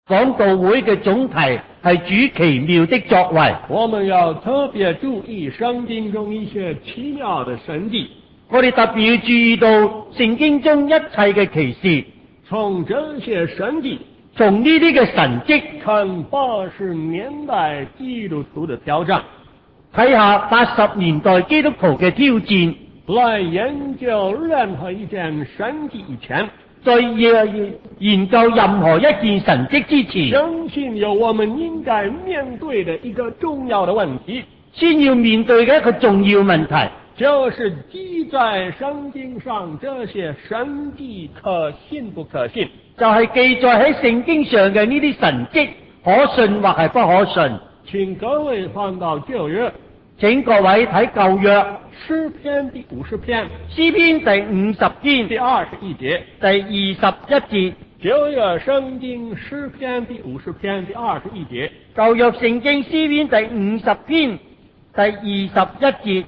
講道會嘅總題係主奇妙的作為。 我們要特別注意聖經中一些奇妙的神蹟。 我哋特別要注意到聖經中一切嘅奇事。 從這些神蹟， 從呢啲嘅神蹟， 看80年代基督徒的挑戰， 睇下80年代基督徒嘅挑戰。 來研究任何一件神蹟以前， 在研究任何一件神蹟之前， 相信有我們應該面對的一個重要的問題， 先要面對嘅一個重要問題， 就是記在聖經上這些神蹟可信不可信？ 就係記載喺聖經上嘅呢啲神蹟可信或係不可信。 請各位翻到舊約， 請各位睇舊約詩篇第50篇， 詩篇第50篇第21節， 第21節。 舊約聖經詩篇第50篇第21節， 舊約聖經詩篇第50篇第21節。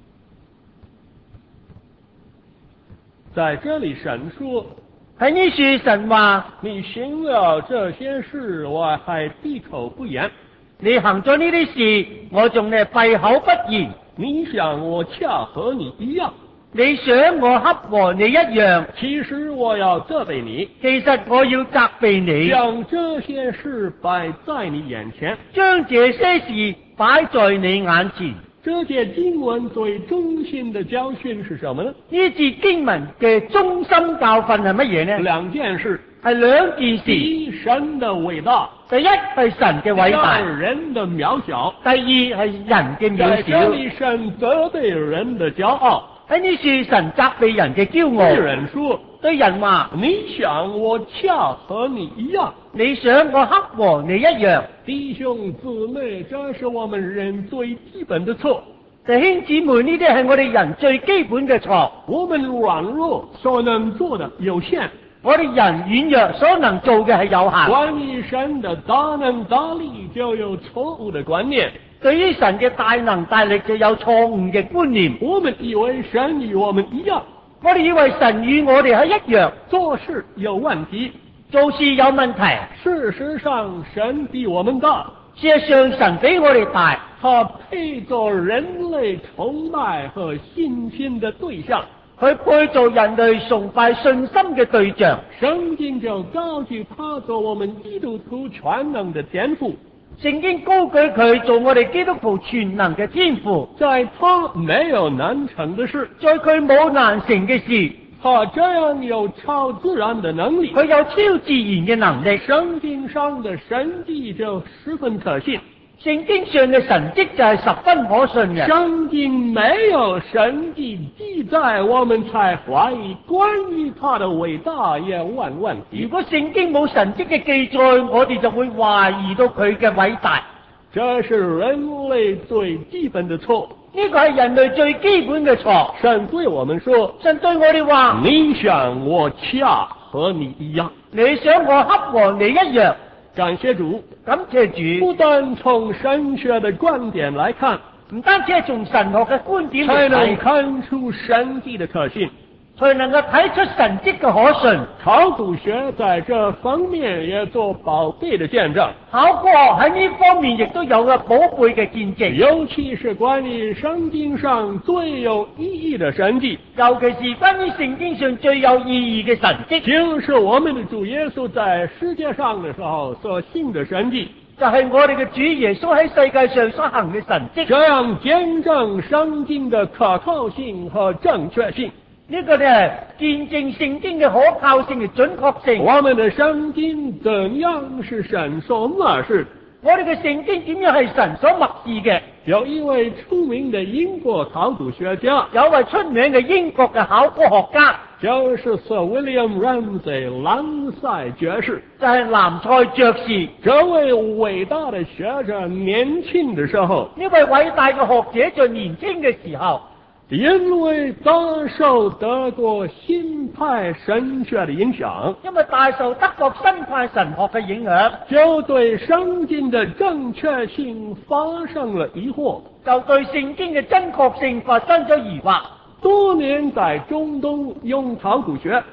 在這裏神說， 喺呢處神話， 你行了這些事，我還閉口不言。 你行咗呢啲事，我仲係閉口不言。 你想我恰和你一樣， 你想我恰和你一樣， 其實我要責備你， 其實我要責備你， 將這些事擺在你眼前， 將這些事擺在你眼前。 這節經文最中心的教訓是什麼呢？ 呢節經文嘅中心教訓係乜嘢呢？ 兩件事， 係兩件事。 第一，神的偉大； 第一係神嘅偉大， 第二，人的渺小； 第二係人嘅渺小。 在這裏神責備人的驕傲， 喺呢處神責備人嘅驕傲。 對人說， 對人話， 你想我恰和你一樣， 你想我恰和你一樣。 弟兄姊妹，這是我們人最基本的錯。 弟兄姊妹，呢啲係我哋人最基本嘅錯。 我們軟弱所能做的有限， 我哋人軟弱所能做嘅係有限。 關於神的大能大力就有錯誤的觀念， 對於神嘅大能大力就有錯誤嘅觀念。 我們以為神與我們一樣， 我哋以為神與我哋係一樣， 做事有問題， 做事有問題。 事實上神比我們大， 事實上神比我哋大， 他配做人類崇拜和信心的對象， 佢配做人類崇拜信心嘅對象。 聖經就高舉他做我們基督徒全能的天父， 聖經高舉佢做我哋基督徒全能嘅天父， 在他沒有難成的事， 在佢冇難成嘅事， 他這樣有超自然的能力， 佢有超自然嘅能力。 聖經上的神蹟就十分可信， 聖經上嘅神蹟就係十分可信嘅。 聖經沒有神蹟記載，我們才懷疑關於他的偉大也問問題。 如果聖經冇神蹟嘅記載，我哋就會懷疑到佢嘅偉大。 這是人類最基本的錯， 呢個係人類最基本嘅錯。 神對我們說， 神對我哋話， 你想我恰和你一樣， 你想我恰和你一樣。 感謝主， 感謝主。 不但從神學的觀點來看， 唔單止係從神學嘅觀點嚟才能睇， 看出神蹟的可信， 才能夠睇出神蹟嘅可信。 考古學在這方面也做寶貝的見證， 考古學喺呢方面亦都有個寶貝嘅見證， 尤其是關於聖經上最有意義的神蹟， 尤其是關於聖經上最有意義嘅神蹟， 就是我們的主耶穌在世界上的時候所行的神蹟， 就係我哋嘅主耶穌喺世界上所行嘅神蹟。 這樣見證聖經的可靠性和正確性。 呢個呢係見證聖經嘅可靠性嘅準確性。 我們的聖經怎樣是神所默示？ 我哋嘅聖經點樣係神所默示嘅？ 有一位出名的英國考古學家， 有位出名嘅英國嘅考古學家， 就是 Sir William Ramsay 蘭塞爵士， 就係蘭塞爵士。 這位偉大的學者年輕的時候， 呢位偉大嘅學者在年輕嘅時候， 因為大受德國新派神學的影響， 因為大受德國新派神學嘅影響， 就對聖經的正確性發生了疑惑， 就對聖經嘅真確性發生咗疑惑。 多年在中東用考古學，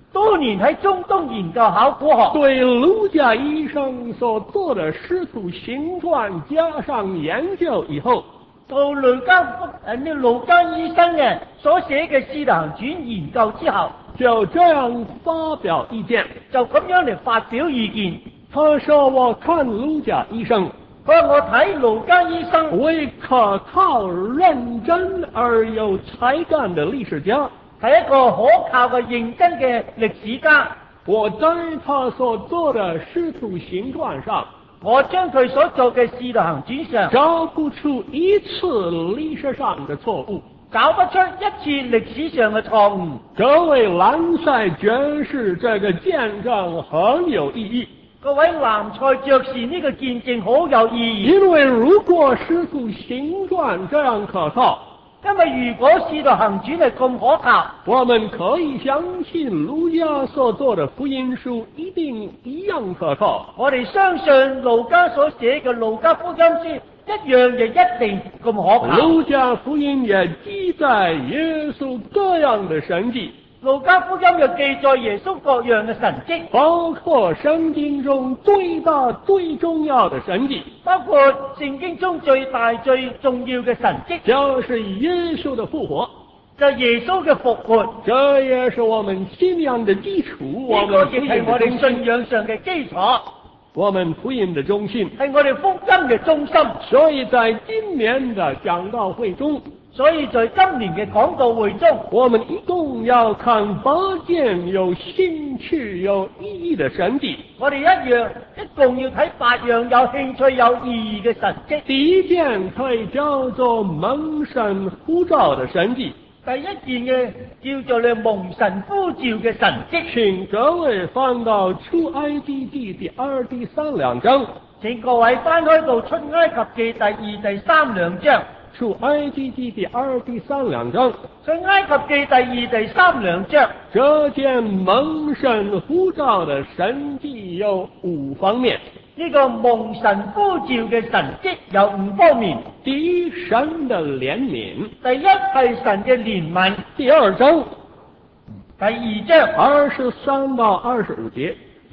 多年喺中東研究考古學， 对卢家医生所做的《师徒行传》加上研究以后， 到盧家醫生嘅所寫嘅《使徒行傳》研究之後， 就这样发表意见。 就咁樣嚟發表意見。 他说：“我看卢家醫生佢話我睇盧家醫生为可靠、认真而有才幹的歷史家， 係一個可靠嘅認真嘅歷史家。 我在他所做的《師徒行傳》上， 我將佢所做嘅《使徒行傳》上找不出一次歷史上的錯誤， 找不出一次歷史上嘅錯誤。 這位蘭塞爵士這個見證很有意義。 各位南塞爵士呢個見證好有意義， 因為如果《師徒行傳》這樣可靠， 因為如果《使徒行傳》係咁可靠， 我們可以相信路加所做的福音書一定一樣可靠。 我哋相信路加所寫嘅路加福音書一樣亦一定咁可靠。 路加福音也記載耶穌各樣的神蹟， 路加福音又記載耶穌各樣嘅神蹟， 包括聖經中最大最重要的神蹟， 包括聖經中最大最重要嘅神蹟， 就是耶穌的復活， 就係耶穌嘅復活。 這也是我們信仰的基礎， 呢個亦係我哋信仰上嘅基礎， 我們福音的中心， 係我哋福音嘅中心。 所以在今年的講道會中， 所以在今年嘅講道會中， 我們一共要看8件有興趣有意義的神蹟。 我哋一共要睇8樣有興趣有意義嘅神蹟。 第一件可以叫做蒙神呼召的神蹟。 第一件嘅叫做你蒙神呼召嘅神蹟。 請各位翻到出埃及記第2、第3兩章。 請各位翻開到出埃及記第2、第3兩章。 出埃及記第2、第3兩章。 出埃及記第2、第3兩章。 這件蒙神呼召的神蹟有5方面。 呢個蒙神呼召嘅神蹟有5方面。 第一，神的憐憫。 第一係神嘅憐憫。 第2章。 第2章 23到25節。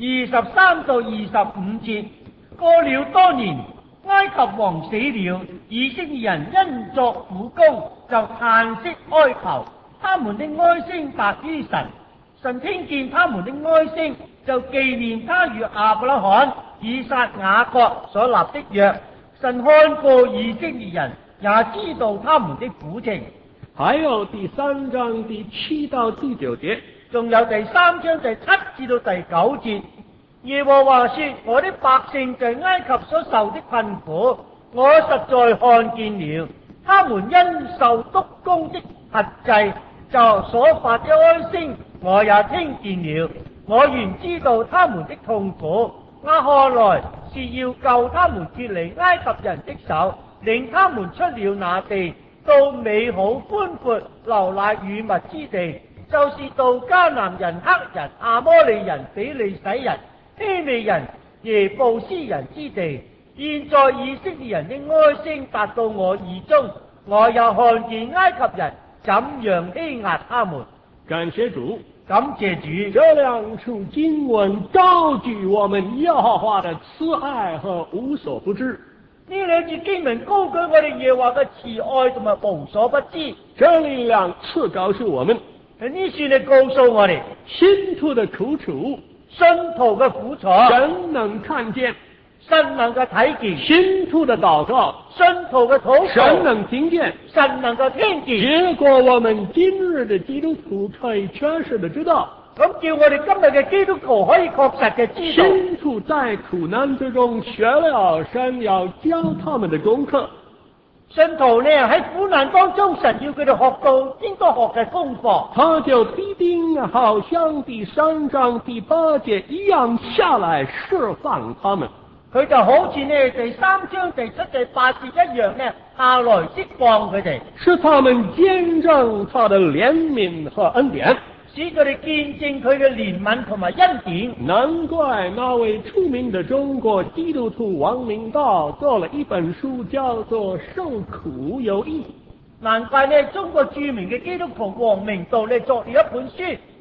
23到25節。過了多年，埃及王死了，以色列人因作苦工，就嘆息哀求，他們的哀聲達於神。神聽見他們的哀聲，就紀念他與亞伯拉罕、以撒、雅各所立的約。神看過以色列人，也知道他們的苦情。 還有第3章第7到第9節， 仲有第3章第7至到第9節。耶和華說：我的百姓在埃及所受的困苦，我實在看見了。他們因受督工的轄制，就所發的哀聲，我也聽見了。我原知道他們的痛苦，我看來是要救他們脫離埃及人的手，領他們出了那地，到美好寬闊流奶與蜜之地，就是到迦南人、黑人、亞摩利人、比利洗人、希利人、耶布斯人之地。現在以色列人的哀聲達到我耳中，我又看見埃及人怎樣欺壓他們。 感謝主， 感謝主。 這兩處經文高舉我們耶和華的慈愛和無所不知。 呢兩節經文高舉我哋耶和華嘅慈愛同埋無所不知。 這裏兩次告訴我們， 呢處你告訴我哋， 信徒的苦楚， 信徒嘅苦楚， 神能看見， 神能夠睇見； 信徒的禱告， 信徒嘅禱告， 神能聽見， 神能夠聽見。 結果我們今日的基督徒可以確實的知道， 咁叫我哋今日嘅基督徒可以確實嘅知道， 信徒在苦難之中學了神要教他們的功課。 信徒呢喺苦難當中，神要佢哋學到應該學嘅功課， 他就必定好像第3章第8節一樣下來釋放他們。 佢就好似呢第3章第7、第8節一樣呢，下來釋放佢哋， 使他們見證他的憐憫和恩典， 使佢哋見證佢嘅憐憫同埋恩典。 難怪那位著名的中國基督徒王明道做了一本書叫做《受苦有益》。 難怪呢中國著名嘅基督徒王明道呢作了一本書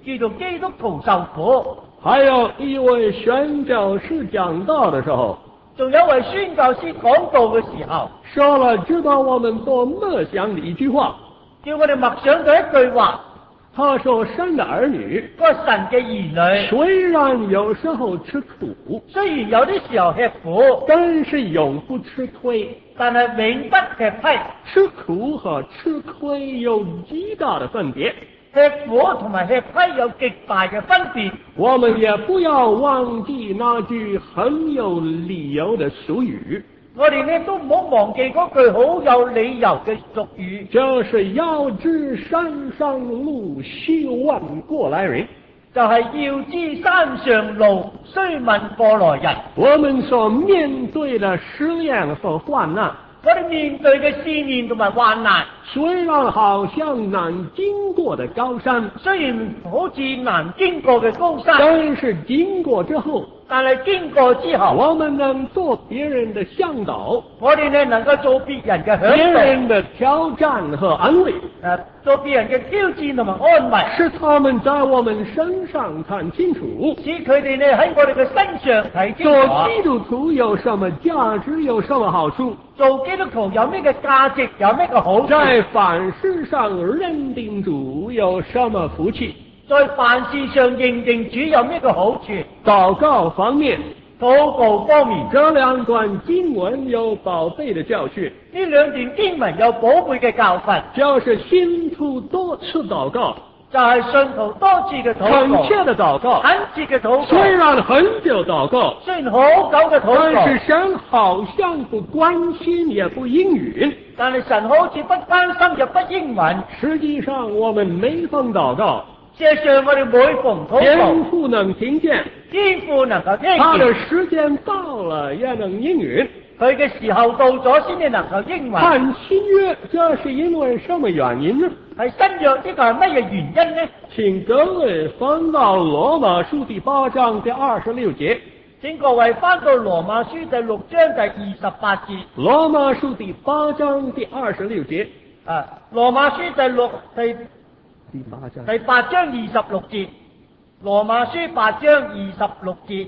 叫做基督徒受苦。 还有一位宣教士讲道的时候， 仲有位宣教師講道嘅時候， 说了值得我们多默想的一句话。 叫我哋默想到一句話， 他说：“神的兒女， 個神嘅兒女， 雖然有時候吃苦， 雖然有啲時候吃苦， 但是永不吃虧。 但係永不吃虧。 吃苦和吃虧有極大的分別。 吃苦同埋吃虧有極大嘅分別。 我們也不要忘記那句很有理由的俗語， 我哋呢都唔好忘記嗰句好有理由嘅俗語， 就是要知山上路，須問過來人。 就係要知山上路，須問過來人。 我們所面對的試煉和患難， 我哋面對嘅試驗同埋患難， 雖然好像難經過的高山， 雖然好似難經過嘅高山， 但是經過之後， 但係經過之後， 我們能做別人的向導， 我哋呢能夠做別人嘅別嚮人的挑戰和安慰， 導，做別人嘅挑戰同埋安慰， 使他們在我們身上看清楚， 使佢哋呢喺我哋嘅身上睇清做楚。 基督徒有什麼價值，有什麼好處， 做基督徒有咩嘅價值，有咩嘅好處？ 在凡事上認定主有什麼福氣。 在凡事上認定主有咩嘅好處？ 禱告方面， 禱告方面， 這兩段經文有寶貝的教訓， 呢兩段經文有寶貝嘅教訓， 就是信徒多次禱告， 就係信徒多次嘅禱告， 懇切的禱告， 懇切嘅禱告， 雖然很久禱告， 雖然好久嘅禱告， 但是神好像不關心也不應允。 但係神好似不關心又不應允。 實際上我們每逢禱告， 事實上我哋每逢禱天告， 父能聽見， 天父能夠聽他的見， 時間到了也能應允。 佢嘅時候到咗先至能夠應允。 看新約，這是因為什麼原因呢？ 係新約呢個係乜嘢原因呢？ 請各位翻到羅馬書第8章第26節。 請各位翻到羅馬書第6章第28節。 羅馬書第8章第26節。 羅馬書第8章26節。羅馬書8章26節。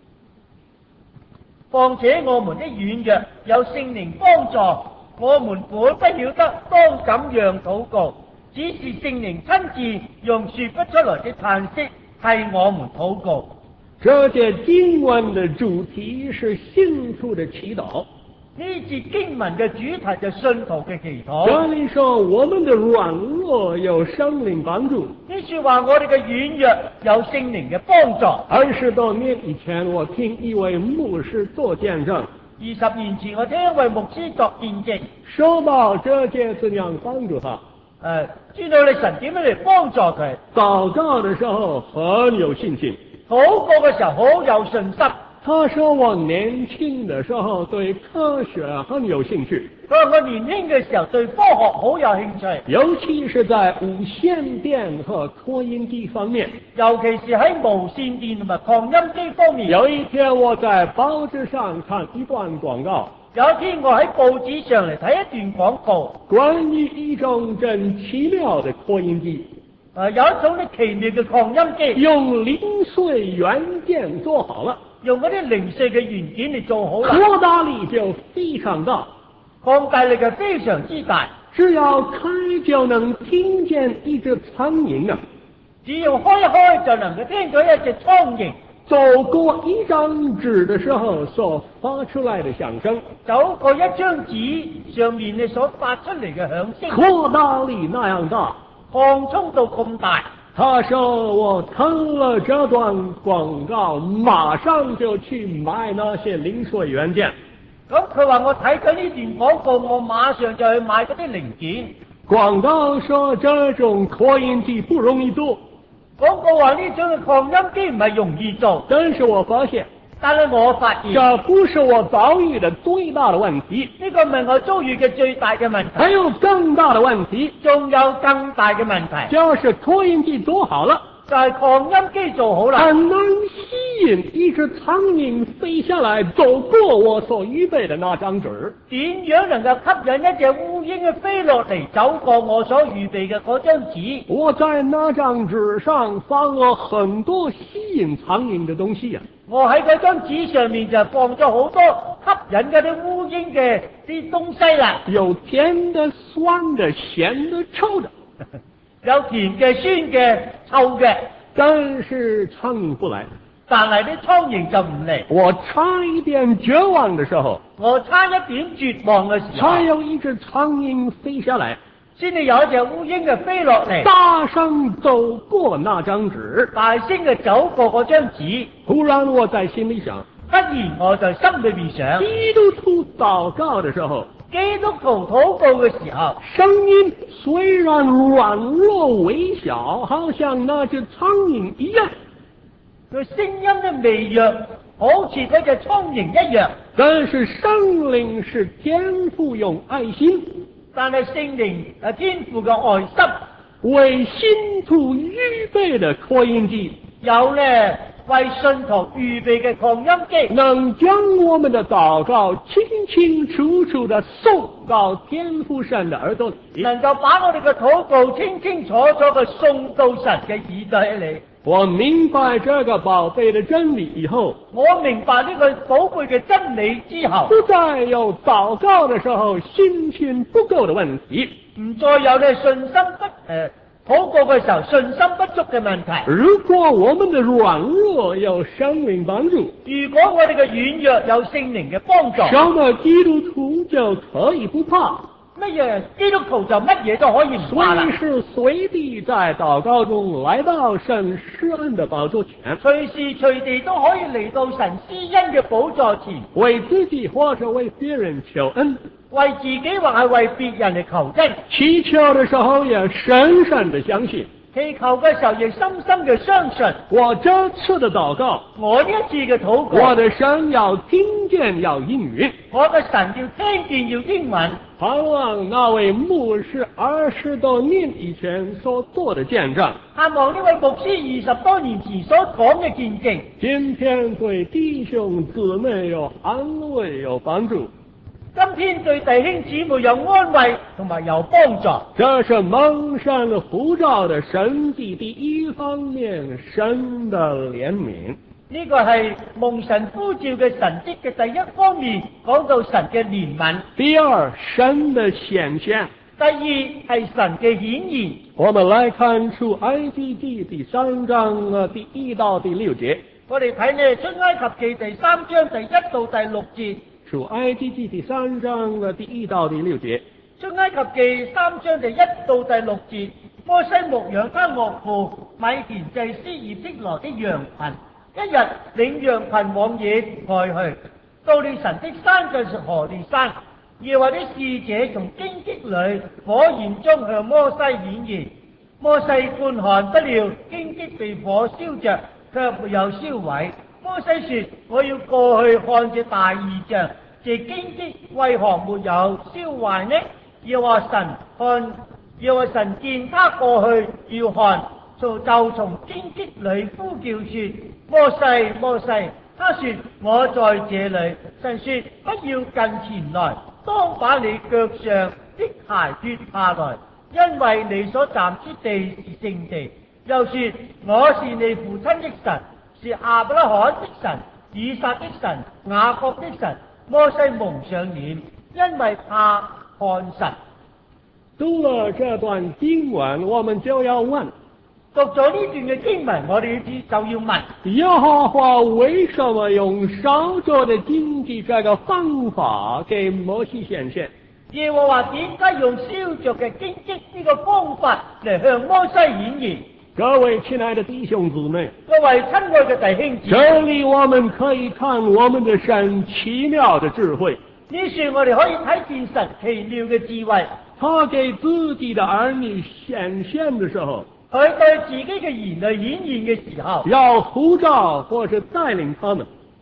況且我們的軟弱有聖靈幫助，我們本不曉得當怎樣禱告，只是聖靈親自用說不出來的嘆息替我們禱告。 這節經文的主題是信徒的祈禱。 呢節經文嘅主題就信徒嘅祈禱。 這裡說我們的軟弱有聖靈幫助。 呢說話我哋嘅軟弱有聖靈嘅幫助。 20多年以前，我聽一位牧師做見證。 20年前我聽一位牧師作見證， 說到這節怎樣幫助他。 知道你神點樣嚟幫助佢。 禱告的時候很有信心， 禱告嘅時候好有信心。 他說我年輕的時候對科學很有興趣。 佢話我年輕嘅時候對科學好有興趣， 尤其是在無線電和擴音機方面， 尤其是喺無線電同埋擴音機方面。 有一天我在報紙上看一段廣告， 有一天我喺報紙上嚟睇一段廣告， 關於一種真奇妙的擴音機。 有一種啲奇妙嘅擴音機， 用零碎元件做好了， 用嗰啲零碎嘅元件嚟做好啦， 擴大力就非常大， 擴大力係非常之大。 只要開就能聽見一隻蒼蠅啊！ 只要開一開就能夠聽到一隻蒼蠅走過一張紙的時候所發出來的響聲， 走過一張紙上面你所發出嚟嘅響聲， 擴大力那樣大， 擴充到咁大。 他說我看了這段廣告，馬上就去買那些零碎元件。 咁佢話我睇咗呢段廣告，我馬上就去買嗰啲零件。 廣告說這種擴音機不容易做， 廣告話呢種嘅擴音機唔係容易做， 但是我發現這不是我遭遇的最大的問題， 呢個唔係我遭遇嘅最大嘅問題， 還有更大的問題， 仲有更大嘅問題， 就是擴音機做好了， 就係擴音機做好啦， 很難吸引一隻蒼蠅飛下來走過我所預備的那張紙。 點樣能夠吸引一隻烏鷹飛落嚟走過我所預備嘅嗰張紙。 我在那張紙上放了很多吸引蒼蠅的東西啊。 我喺嗰張紙上面就放咗好多吸引嗰啲烏蠅嘅啲東西啦， 有甜的、酸的、鹹的、臭的， 有甜嘅、酸嘅、臭嘅， 但是蒼蠅不來。 但係啲蒼蠅就唔嚟。 我差一點絕望的時候， 我差一點絕望嘅時候， 才有一隻蒼蠅飛下來， 先至有一隻烏蠅嘅飛落嚟， 大聲走過那張紙， 大聲嘅走過嗰張紙。 突然我在心裏想， 忽然我就心裏邊想， 基督徒禱告的時候， 基督徒禱告嘅時候， 聲音雖然軟弱微小，好像那隻蒼蠅一樣， 佢聲音嘅微弱，好似嗰隻蒼蠅一樣。 但是聖靈是天父用愛心， 但係聖靈係天父嘅愛心， 為信徒預備的擴音機， 有咧為信徒預備嘅擴音機， 能將我們的禱告清清楚楚地送到天父神的耳朵裏， 能夠把我哋嘅禱告清清楚楚嘅送到神嘅耳朵裏。 我明白這個寶貝的真理以後， 我明白呢個寶貝嘅真理之後， 不再有禱告的時候信心不夠的問題， 唔再有咧信心不禱告嘅時候信心不足嘅問題。 如果我們的軟弱有聖靈幫助， 如果我哋嘅軟弱有聖靈嘅幫助， 什麼基督徒就可以不怕， 乜嘢基督徒就乜嘢都可以唔怕啦。 隨時隨地在禱告中來到神施恩的寶座前， 隨時隨地都可以嚟到神施恩嘅寶座前， 為自己或者為別人求恩， 為自己或係為別人嚟求恩。 祈求的時候也深深的相信， 祈求嘅時候亦深深嘅相信， 我這次的禱告， 我呢一次嘅禱告， 我的神要聽見要應允， 我嘅神要聽見要應允。 盼望那位牧師20多年以前所做的見證， 盼望呢位牧師20多年前所講嘅見證， 今天對弟兄姊妹有安慰有幫助， 今天對弟兄姊妹有安慰同埋有幫助。 這是蒙神呼召的神蹟第一方面，神的憐憫。 呢個係蒙神呼召嘅神蹟嘅第一方面，講到神嘅憐憫。 第二，神的顯現。 第二係神嘅顯現。 我們來看出埃及記第3章第1到第6節。 我哋睇呢出埃及記第3章第1到第6節。 出埃及記第3章第1到第6節。 出埃及記3章第1到第6節。摩西牧養他岳父米田祭司以色列的羊群。一日領羊群往野外去，到了神的山就是何烈山。耶和華的使者從荊棘裏火焰中向摩西顯現。摩西觀看，不料荊棘被火燒着，卻沒有燒毀。摩西說：我要過去看這大異象，這荊棘為何沒有燒壞呢？耶和華神見他過去要看，就從荊棘裏呼叫說：摩西，摩西！他說：我在這裏。神說：不要近前來，當把你腳上的鞋脫下來，因為你所站之地是聖地。又說：我是你父親的神，是亞伯拉罕的神、以撒的神、雅各的神。摩西蒙上臉，因為怕看神。 讀了這段經文，我們就要問。 讀咗呢段嘅經文，我哋就要問： 耶和華為什麼用燒着的荊棘這個方法給摩西顯現？ 耶和華點解用燒着嘅荊棘呢個方法嚟向摩西顯現？ 各位親愛的弟兄姊妹， 各位親愛嘅弟兄姊妹， 這裏我們可以看我們的神奇妙的智慧。 呢處我哋可以睇見神奇妙嘅智慧。 他給自己的兒女顯現的時候， 佢對自己嘅兒女顯現嘅時候， 要呼召或者帶領他們，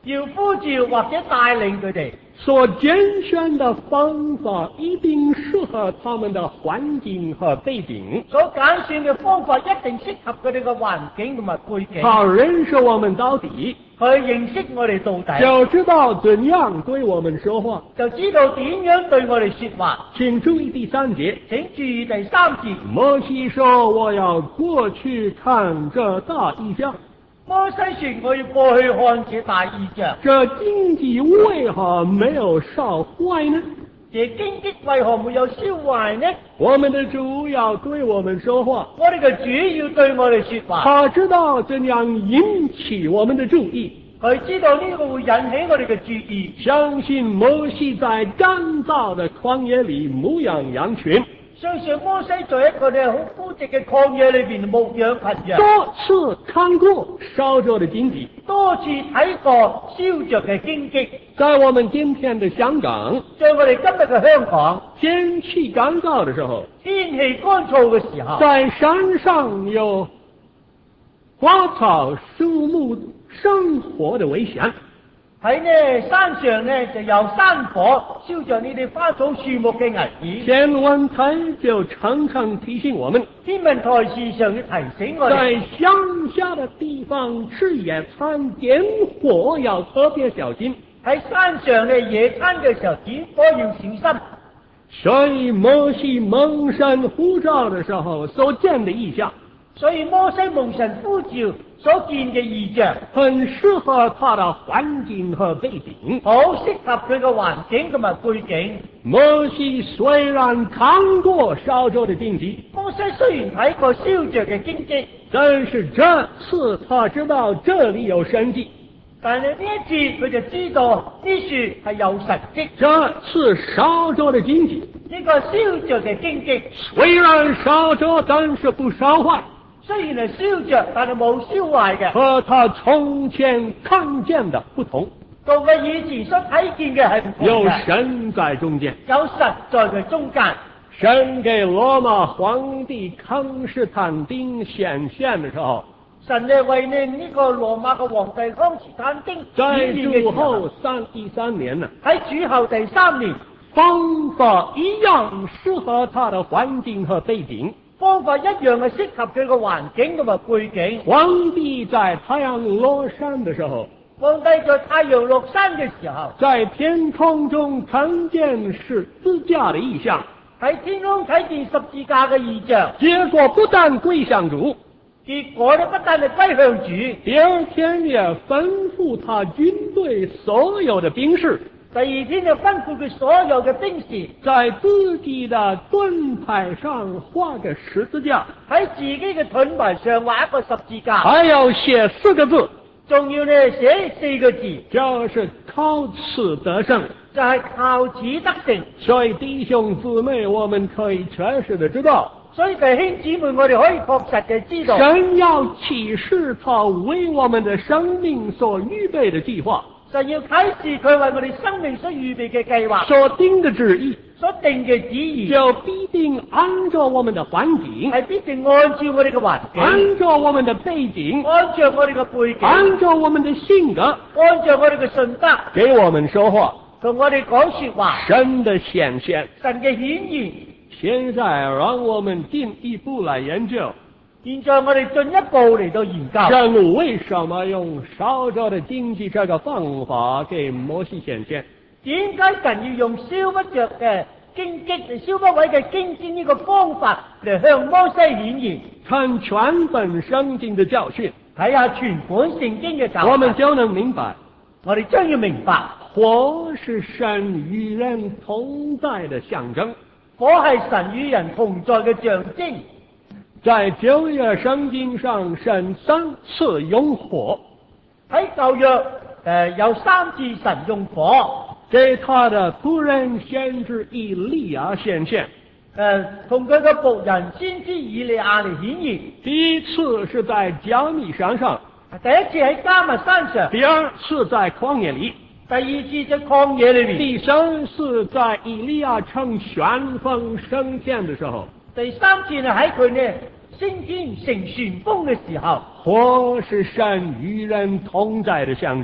要呼召或者帶領佢哋。 所揀選的方法一定適合他們的環境和背景。 所揀選嘅方法一定適合佢哋嘅環境同埋背景。 好認識我們到底， 去認識我哋到底， 就知道怎樣對我們說話， 就知道點樣對我哋說話。 請注意第3節， 請注意第3節。 摩西說：我要過去看這大異象。 摩西說：我要過去看這大異象。 這荊棘為何沒有燒壞呢？ 這荊棘為何沒有燒壞呢？ 我們的主要對我們說話， 我哋嘅主要對我哋說話。 他知道怎樣引起我們的注意， 佢知道呢個會引起我哋嘅注意。 相信摩西在乾燥的曠野裏牧養羊群， 相信摩西在一個好枯寂嘅曠野裏邊牧養群羊， 多次看過燒着的荊棘， 多次睇過燒着嘅荊棘。 在我們今天的香港， 在我哋今日嘅香港， 天氣乾燥的時候， 天氣乾燥嘅時候， 在山上有花草樹木生活的危險。 喺呢山上呢就有山火燒着呢啲花草樹木嘅危險。 天文台就常常提醒我們， 天文台時常要提醒我哋， 在鄉下的地方吃野餐點火要特別小心。 喺山上呢野餐嘅時候點火要小心。 所以摩西蒙神呼召的時候所見的異象， 所以摩西蒙神呼召所見嘅異象， 很適合他的環境和背景， 好適合佢嘅環境同埋背景。 摩西雖然看過燒着的荊棘， 摩西雖然睇過燒着嘅荊棘， 但是這次他知道這裏有神蹟。 但係呢一次佢就知道呢樹係有神蹟。 這次燒着的荊棘， 呢個燒着嘅荊棘雖然燒着，但是不燒壞。 雖然係燒着，但係冇燒壞嘅， 和他從前看見的不同。 同佢以前所睇見嘅係唔同嘅。 有神在中間， 有神在佢中間。 神給羅馬皇帝康斯坦丁顯現的時候， 神係為呢個羅馬嘅皇帝康斯坦丁在顯現嘅時主後候， 第三年呢， 喺主後第3年， 方法一樣適合他的環境和背景。 方法一樣係適合佢嘅環境同埋背景。 皇帝在太陽落山的時候， 皇帝在太陽落山嘅時候， 在天空中看見十字架的異象， 喺天空睇見十字架嘅異象， 結果不但歸向主， 結果呢不但係歸向主， 第二天也吩咐他軍隊所有的兵士， 第二天就吩咐佢所有嘅兵士在自己的盾牌上畫個十字架， 喺自己嘅盾牌上畫一個十字架， 還要寫4個字， 仲要呢寫4個字， 就是靠此得勝， 就係靠此得勝。 所以弟兄姊妹，我們可以確實的知道， 所以弟兄姊妹，我哋可以確實嘅知道， 神要啟示他為我們的生命所預備的計劃， 神要啟示佢為我哋生命所預備嘅計劃， 所定的旨意， 所定嘅旨意， 就必定按照我們的環境， 係必定按照我哋嘅環境， 按照我們的背景， 按照我哋嘅背景， 按照我們的性格， 按照我哋嘅信德， 給我們說話， 同我哋講說話。 神的顯現。 神嘅顯現， 現在讓我們進一步來研究， 現在我哋進一步嚟到研究， 神為什麼用燒着的荊棘這個方法給摩西顯現？ 點解神要用燒不着嘅荊棘、燒不毀嘅荊棘呢個方法嚟向摩西顯現？ 看全本聖經的教訓， 睇下全本聖經嘅教訓， 我們就能明白， 我哋將要明白， 火是神與人同在的象徵， 火係神與人同在嘅象徵。 在舊約聖經上，神3次用火， 喺舊約有3次神用火給他的僕人先知以利亞顯現。 同佢嘅僕人先知以利亞嚟顯現。 第一次是在迦密山上， 第一次喺迦密山上， 第二次在曠野裏， 第二次在曠野裏面， 第三次在以利亞乘旋風升天的時候， 第3次呢喺佢呢升天乘旋風嘅時候。 火是神與人同在的象徵，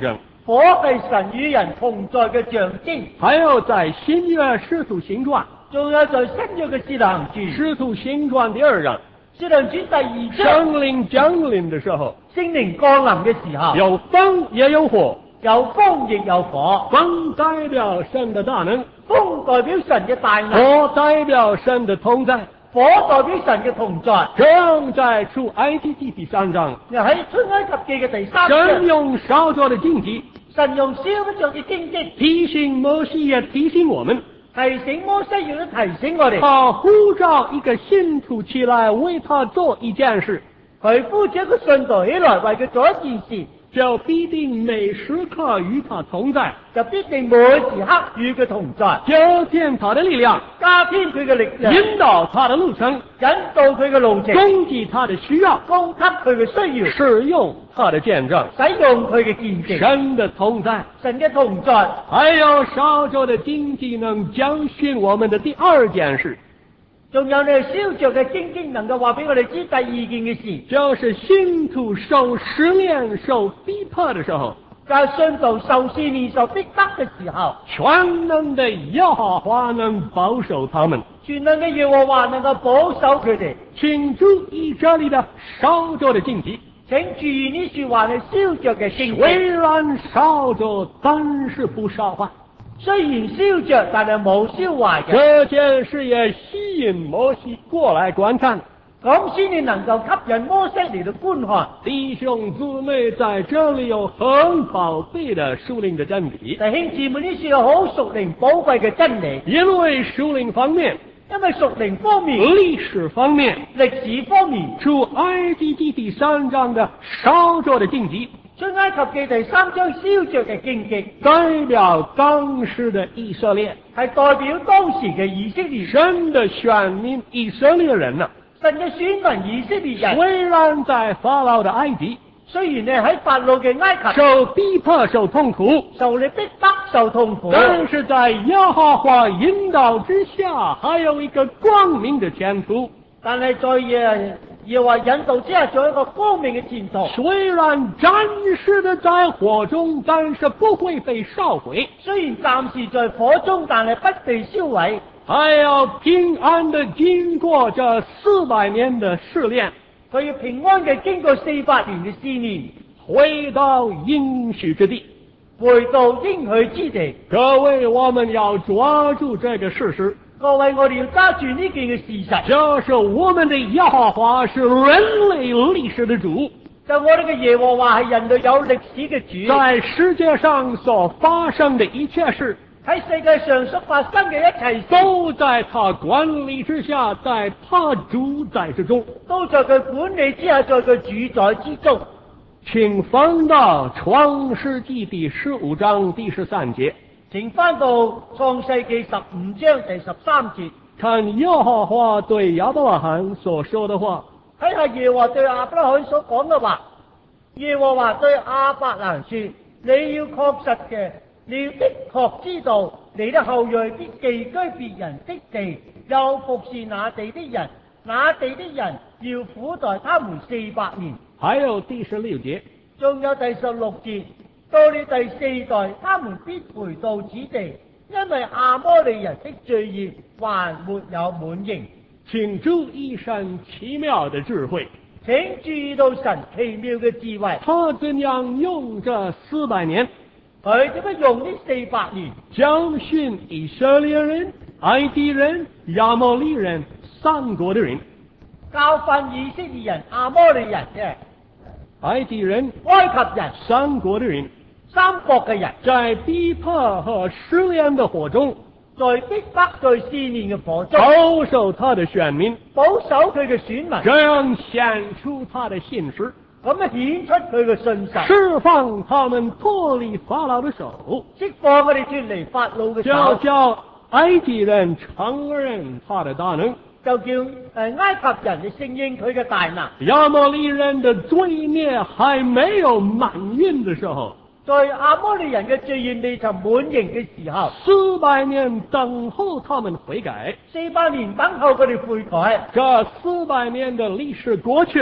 火係神與人同在嘅象徵。 还有在新约使徒行传， 仲有在新約嘅使徒行傳， 使徒行传第2章， 使徒行傳第2章， 圣灵降臨的時候， 聖靈降臨嘅時候， 有風也有火， 有風亦有火。 風代表神的大能， 風代表神嘅大能， 火代表神的同在。 火代表神嘅同在。 正在出埃及記第3章， 又喺出埃及記嘅第3 神章， 用燒着的荊棘神用燒不着嘅荊棘提醒摩西，也提醒我們， 提醒摩西，亦都提醒我哋。 他呼召一個信徒起來為他做一件事， 佢呼召一個信徒起來為佢做一件事， 就必定每時刻與他同在， 就必定每時刻與佢同在， 加添他的力量， 加添佢嘅力量， 引導他的路程， 引導佢嘅路程， 供給他的需要， 供給佢嘅需要， 使用他的見證， 使用佢嘅見證。 神的同在， 神嘅同在， 還有燒着的荊棘能教訓我們的第2件事， 仲有你燒着嘅荊棘能夠話俾我哋知第2件嘅事， 就是信徒受試煉、受逼迫的時候， 就係信徒受試煉、受逼迫嘅時候， 全能的耶和華能保守他們。 全能嘅耶和華能夠保守佢哋。 請注意這裏的燒着的荊棘， 請注意呢說話係燒着嘅荊棘， 雖然燒着，但是不燒壞。 雖然燒着，但係冇燒壞嘅。 這件事也吸引摩西過來觀看。 咁先至能夠吸引摩西嚟到觀看。 弟兄姊妹，在這裏有很寶貝的屬靈的真理。 弟兄姊妹，呢處有好屬靈寶貴嘅真理。 因為屬靈方面， 因為屬靈方面、 歷史方面、 歷史方面， 出埃及記第3章的燒着的荊棘， 出埃及記第3章燒着嘅荊棘， 代表當時的以色列， 係代表當時嘅以色列。 神的選民以色列人啊， 神嘅選民以色列人， 雖然在法老的埃及， 雖然你喺法老嘅埃及受逼迫、受痛苦， 受你逼迫、受痛苦， 但是在耶和華引導之下，還有一個光明的前途。 但係在耶和華引導之下，仲有一個光明嘅前途。 雖然暫時的在火中，但是不會被燒毀。 雖然暫時在火中，但係不被燒毀。 還要平安的經過這400年的試煉， 佢要平安嘅經過400年嘅試煉， 回到應許之地， 回到應許之地。 各位，我們要抓住這個事實。 各位，我哋要揸住呢件嘅事實， 就是我們的耶和華是人類歷史的主， 就我哋嘅耶和華係人類有歷史嘅主， 在世界上所發生的一切事， 喺世界上所發生嘅一切事， 都在他管理之下，在他主宰之中， 都在佢管理之下，在佢主宰之中。 請翻到創世紀第15章第13節， 請翻到創世紀15章第13節， 看耶和華對亞伯拉罕所說的話。 睇下耶和華對亞伯拉罕所講嘅話。耶和華對亞伯蘭說：你要確實嘅，你要的確知道，你的後裔必寄居別人的地，又服侍那地的人，那地的人要苦待他們400年。 還有第16節， 仲有第16節，到了第4代，他們必回到此地，因為亞摩利人的罪孽還沒有滿盈。 請注意神奇妙的智慧， 請注意到神奇妙嘅智慧。 他怎樣用這400年， 佢點樣用呢400年教訓以色列人、埃及人、亞摩利人3國的人， 教訓以色列人、亞摩利人嘅埃及人、 埃及人 3國的人 ，3國嘅人， 在逼迫和試煉的火中， 在逼迫、在試煉嘅火中， 保守他的選民， 保守佢嘅選民， 這樣顯出他的信實， 咁樣顯出佢嘅信實， 釋放他們脫離法老的手， 釋放我哋脫離法老嘅手， 叫埃及人承認他的大能， 就叫埃及人嘅承認佢嘅大能。 亞摩利人的罪孽還沒有滿盈的時候， 在亞摩利人嘅罪孽未曾滿盈嘅時候 ，400年等候他們悔改， 400年等候佢哋悔改。 這400年的歷史過去了，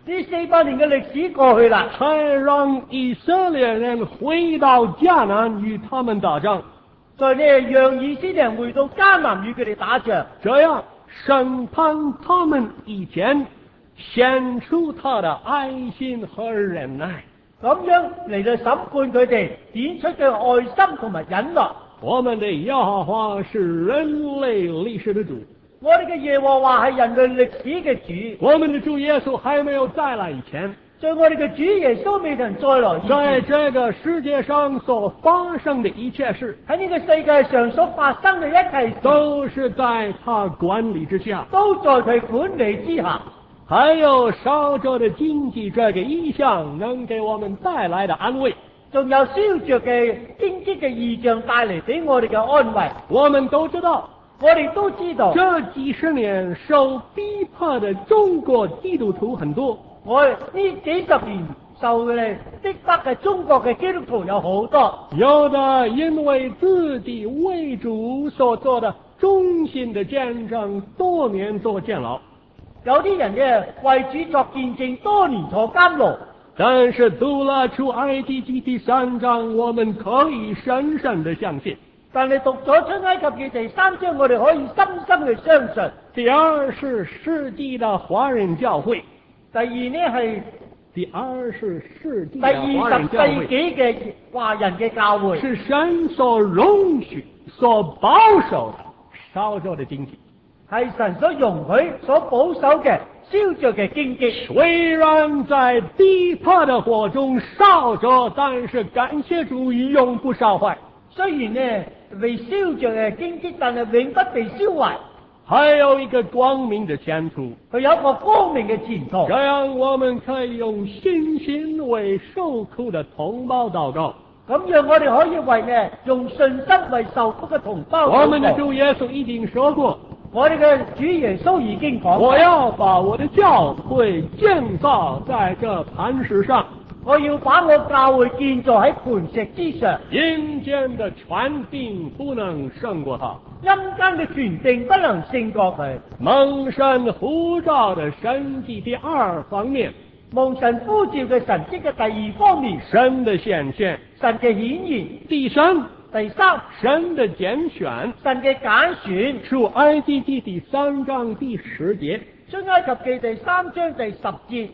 呢400年嘅歷史過去啦， 才讓以色列人回到迦南與他們打仗， 再呢讓以色列人回到迦南與佢哋打仗， 這樣審判他們以前顯出他的愛心和忍耐。 咁樣嚟到審判佢哋，顯出嘅愛心同埋忍耐。 我們的耶和華是人類歷史的主， 我哋嘅耶和華係人類歷史嘅主。 我們的主耶穌還沒有再來以前， 在我哋嘅主耶穌未曾再來以前， 在這個世界上所發生的一切事， 喺呢個世界上所發生嘅一切事， 都是在他管理之下， 都在佢管理之下。 還有燒着的荊棘這個異象能給我們帶來的安慰， 仲有燒着嘅荊棘嘅異象帶嚟俾我哋嘅安慰。 我們都知道， 我哋都知道， 這幾十年受逼迫的中國基督徒很多， 我哋呢幾十年受嘅逼迫嘅中國嘅基督徒有好多， 有的因為自己為主所做的忠心的見證，多年做監牢。 有啲人嘅為主作見證，多年坐監牢。 但是讀了出埃及記第3章，我們可以深深的相信。 但係讀咗出埃及記第3章，我哋可以深深嘅相信。 第20世紀的華人教會， 第二呢係第20世紀第的華人教 20世會， 紀嘅華人嘅教會， 是神所容許、所保守的燒着的荊棘。 係神所容許、所保守嘅燒着嘅荊棘。 雖然在逼迫的火中燒着，但是感謝主永不燒壞。 雖然呢被燒着嘅荊棘，但係永不被燒壞。 還有一個光明的前途， 佢有一個光明嘅前途。 這樣我們可以用信心為受苦的同胞禱告。 咁樣我哋可以為呢用信心為受苦嘅同胞禱告。 我們的主耶穌已經說過， 我哋嘅主耶穌已經講， 我要把我的教會建造在這磐石上， 我要把我教會建造喺磐石之上。 陰間的權柄不能勝過他， 陰間嘅權柄不能勝過佢。 蒙神呼召的神蹟第2方面， 蒙神呼召嘅神蹟嘅第2方面， 神的顯現； 神嘅顯現。 第3， 第3， 神的揀選。 神嘅揀選。 出埃及記第3章第10節， 出埃及記第3章第10節，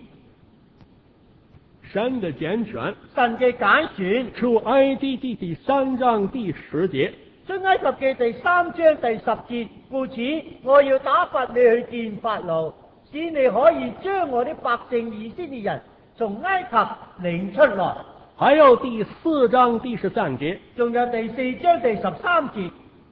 神的揀選。 神嘅揀選。 出埃及記第3章第10節， 出埃及記第3章第10節，故此我要打發你去見法老，使你可以將我的百姓以色列人從埃及領出來。 還有第4章第13節， 仲有第4章第13節。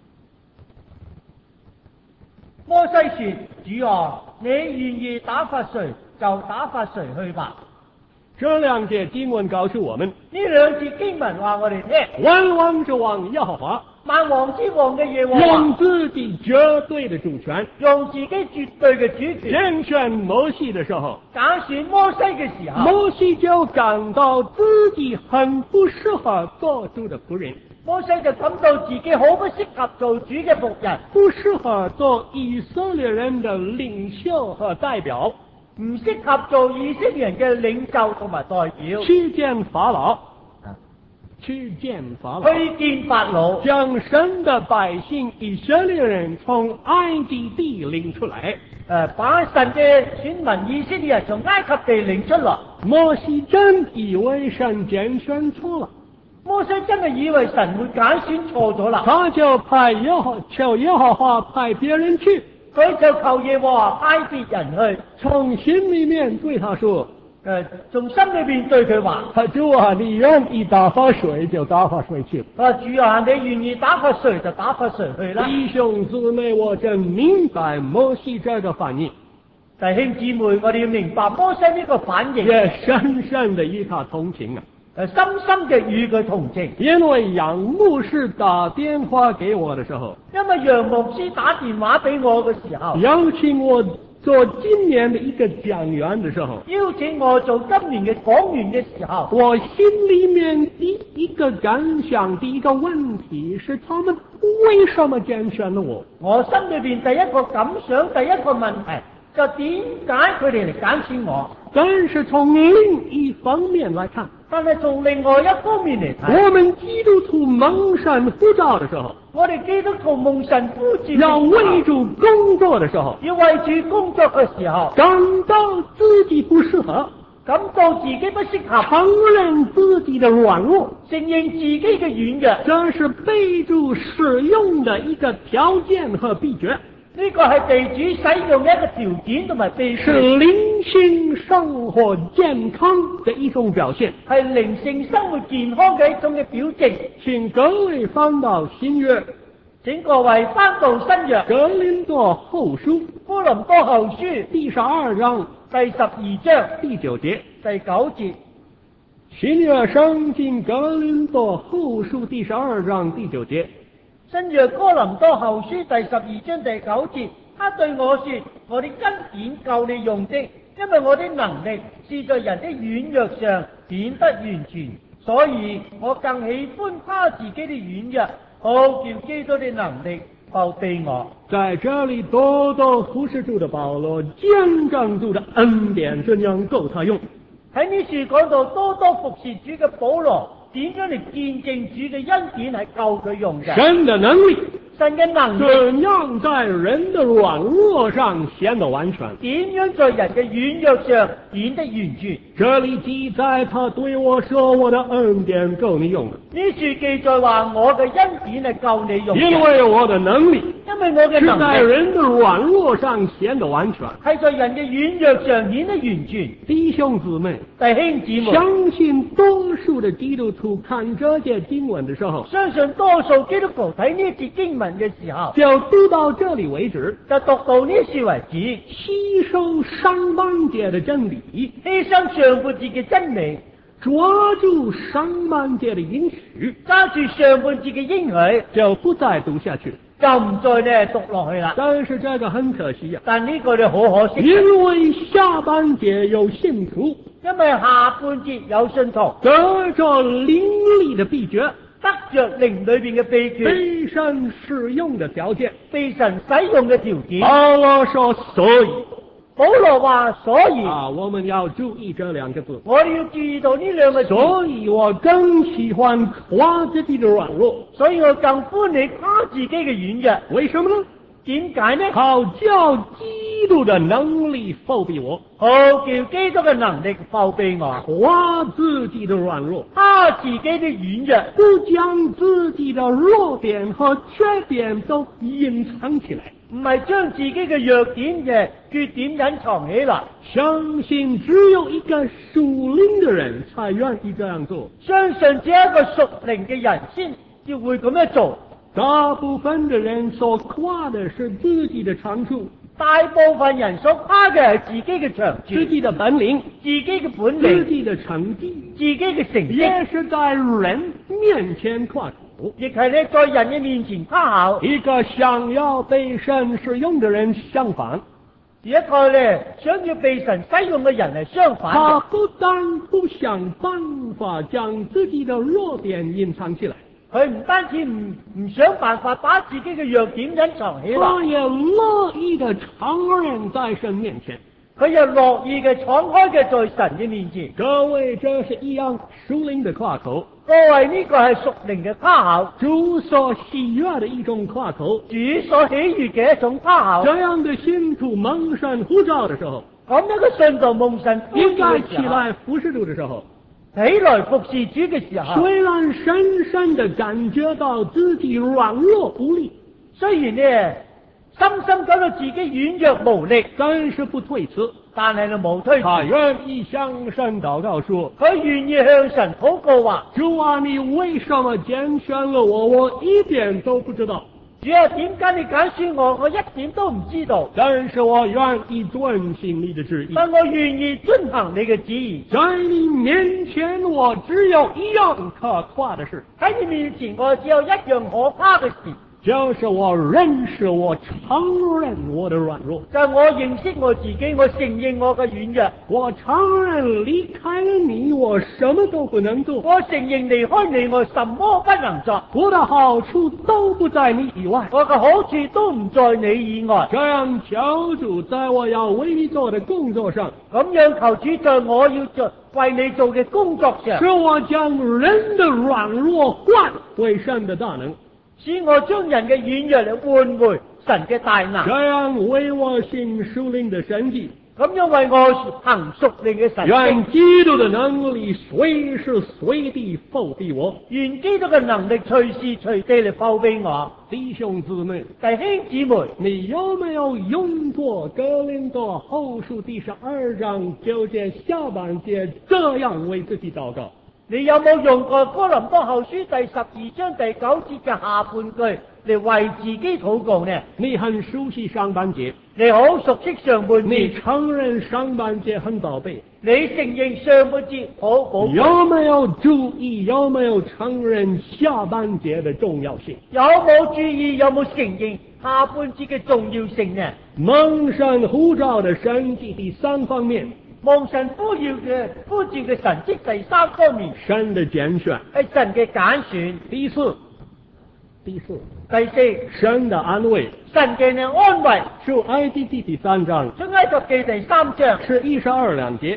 摩西說：主啊，你願意打發誰就打發誰去吧。 這兩節經文告訴我們， 呢兩節經文話我哋聽， 萬王之王耶和華， 萬王之王嘅耶和華用自己絕對的主權， 用自己絕對嘅主權揀選摩西的時候， 揀選摩西嘅時候， 摩西就感到自己很不適合做主的僕人， 摩西就感到自己好不適合做主嘅僕人， 不適合做以色列人的領袖和代表， 唔適合做以色列人嘅領袖同埋代表。 去見法老，去見法老， 去見法老， 將神的百姓以色列人從埃及地領出來。 把神嘅選民以色列人從埃及地領出來。 摩西真以為神揀選錯了， 摩西真係以為神會揀選錯咗啦， 他就求耶和華派別人去， 佢就求耶和華派別人去， 從心裏面對他說， 從心裏邊對佢話： 主啊，你願意打發誰就打發誰去。 主啊，你願意打發誰就打發誰去啦。 弟兄姊妹，我真明白摩西這個反應。 弟兄姊妹，我哋要明白摩西呢個反應， 也深深的與他同情啊。 深深嘅與佢同情。 因為楊牧師打電話給我的時候， 因為楊牧師打電話俾我嘅時候， 邀請我做今年的一個講員的時候， 邀請我做今年嘅講員嘅時候， 我心裏面第一個感想，第一個問題是他們為什麼揀選了我？ 我心裏邊第一個感想，第一個問題， 就點解佢哋嚟揀選我？ 但是從另一方面來看， 但係從另外一方面嚟睇， 我們基督徒蒙神呼召的時候， 我哋基督徒蒙神呼召， 要為主工作的時候， 要為主工作嘅時候， 感到自己不適合， 感到自己不適合， 承認自己的軟弱， 承認自己嘅軟弱， 這是被主使用的一個條件和秘訣， 呢個係被主使用嘅一個條件同埋秘是訣， 靈性生活健康的一種表現。 係靈性生活健康嘅一種嘅表證。 請各位翻到新約， 請各位翻到新約哥林多後書哥林多後書第12章第12章第9節。 第9節。 新約聖經哥林多後書第12章第9節。 新約哥林多後書第12章第9節，他對我說：我的恩典夠你用的，因為我的能力是在人的軟弱上顯得完全，所以我更喜歡他自己的軟弱，好叫基督的能力報備我。 在這裏多多服侍主的保羅見證主的恩典怎樣夠他用。 喺呢處講到多多服侍主嘅保羅點樣嚟見證主嘅恩典係夠佢用嘅。 神的能力神嘅能力怎樣在人的軟弱上顯得完全？ 點樣在人嘅軟弱上顯得完全？ 這裏記載他對我說：我的恩典夠你用的。 呢處記載話我嘅恩典係夠你用嘅， 因為我的能力因為我嘅是在能力人的軟弱上顯得完全。 係在人嘅軟弱上顯得完全。 弟兄姊妹， 弟兄姊妹， 相信多數的基督徒看這節經文的時候， 相信多數基督徒睇呢節經文嘅時候， 就讀到這裏為止， 就讀到呢處為止， 吸收上半節的真理， 犧牲上半節嘅真理， 抓住上半節的應許， 揸住上半節嘅應許， 就不再讀下去。 就唔再咧讀落去啦。 但是這個很可惜啊， 但呢個就好可惜， 因為下半節有信徒因為下半節有信徒得着靈力的秘訣， 得着靈裏邊嘅秘訣， 被神使用的條件。 被神使用嘅條件。 保羅說：所以保羅話：所以我們要注意這兩個字。 我哋要注意到呢兩個字。 所以我更喜歡誇自己的軟弱。 所以我更歡喜誇自己嘅軟弱。 為什麼呢？ 點解呢？ 好叫基督的能力覆庇我， 好叫基督嘅能力覆庇我。 誇自己的軟弱， 他自己的軟弱， 不將自己的弱點和缺點都隱藏起來。 唔係將自己嘅弱點嘅缺點隱藏起來。 相信只有一個屬靈的人才願意這樣做。 相信只有一個屬靈嘅人先至會咁樣做。 大部分的人所誇的是自己的長處， 大部分人所誇嘅係自己嘅長處、 自己的本領、 自己嘅本自領、 己的成績， 自己嘅成績， 也是在人面前誇口。 亦係咧在人嘅面前誇口。 一個想要被神使用的人相反， 而一個咧想要被神使用嘅人係相反他嘅。 不但不想辦法將自己的弱點隱藏起來， 佢唔單止唔想辦法把自己嘅弱點隱藏起來， 他也樂意的承認在神面前。 佢又樂意嘅敞開嘅在神嘅面前。 各位，這是一樣屬靈的誇口， 各位，呢個係屬靈嘅誇口， 主所喜悅的一種誇口。 主所喜悅嘅一種誇口。 這樣的信徒蒙神呼召的時候， 咁一個信徒蒙神呼應該召嘅時候， 起來服侍主的時候， 起來服侍主嘅時候， 雖然深深的感覺到自己軟弱無力， 雖然呢深深感到自己軟弱無力， 但是不推辭， 但係就冇推他辭。 願意向神禱告說： 佢願意向神禱告話： 主啊，你為什麼揀選了我？我一點都不知道。 主啊，點解你揀選我？我一點都唔知道。 但是我願意遵行你的旨意。 但我願意遵行你嘅旨意。 在你面前，我只有一樣可誇的事。 喺你面前，我只有一樣可誇嘅事。 就是我认识我承认我的软弱， 就係我認識我自己，我承認我嘅軟弱， 我承認離開了你我什麼都不能做， 我承認離開你我什麼不能做， 我的好處都不在你以外， 我嘅好處都唔在你以外。 這樣求主在我要為你做的工作上， 咁樣求主在我要做為你做嘅工作上， 使我將人的軟弱換為神的大能， 使我將人嘅軟弱嚟換回神嘅大能， 這樣為我行屬靈的神蹟， 咁樣為我行屬靈嘅神願蹟， 基督的能力隨時隨地覆庇我。 願基督嘅能力隨時隨地嚟覆庇我。 弟兄姊妹， 弟兄姊妹， 你有沒有用過哥林多後書第12章9節下半節這樣為自己禱告？ 你有冇用過哥林多後書第12章第9節嘅下半句嚟為自己禱告呢？ 你很熟悉上半節， 你好熟悉上半你節， 承認上半節很寶貝， 你承認上半節好寶貴， 有沒有注意，有沒有承認下半節的重要性？ 有冇注意，有冇承認下半節嘅重要性呢？ 蒙神呼召的神蹟第三方面， 蒙神呼召嘅神蹟第三方面神的揀選； 係神嘅揀選。 第四， 第四， 神的安慰。 神嘅安慰。 出埃及記第3章， 出埃及記第3章是12兩節